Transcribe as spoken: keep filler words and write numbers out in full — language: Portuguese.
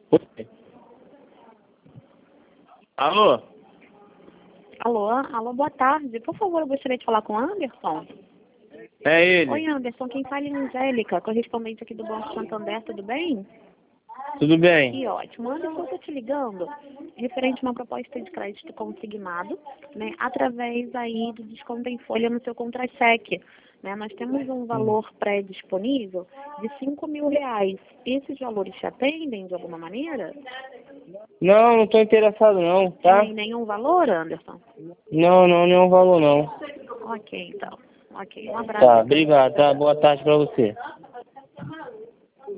Oi. Alô? Alô, alô, boa tarde. Por favor, eu gostaria de falar com o Anderson. É ele. Oi, Anderson, quem fala é a Angélica, correspondente aqui do Banco Santander, tudo bem? Tudo bem? Que ótimo. Anderson, eu estou te ligando referente a uma proposta de crédito consignado, né, através aí do desconto em folha no seu contra-cheque. Né? Nós temos um valor pré-disponível de cinco mil reais. Esses valores te atendem de alguma maneira? Não, não estou interessado não, tá? Em nenhum valor, Anderson? Não, não, nenhum valor não. Ok, então. Ok, um abraço. Tá, obrigado, tá? Boa tarde pra você.